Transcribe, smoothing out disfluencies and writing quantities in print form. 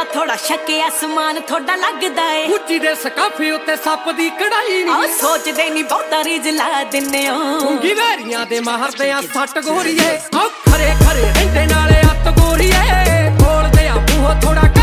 थोड़ा शके आसमान थोड़ा लगदा है ਉੱਚੀ ਦੇ ਸਕਾਫੇ ਉੱਤੇ ਸੱਪ ਦੀ ਕੜਾਈ आ ਨੀ सोचदे नी बहुता रीज ला दिन्ने हो ਗਿਵੈਰੀਆਂ ਦੇ ਮਾਰਦੇ ਆ ਸੱਟ ਗੋਰੀਏ ਓ ਖਰੇ ਖਰੇ ਰਹਿੰਦੇ ਨਾਲੇ ਅੱਤ ਗੋਰੀਏ ਬੋਲਦੇ ਆ ਮੂੰਹ ਥੋੜਾ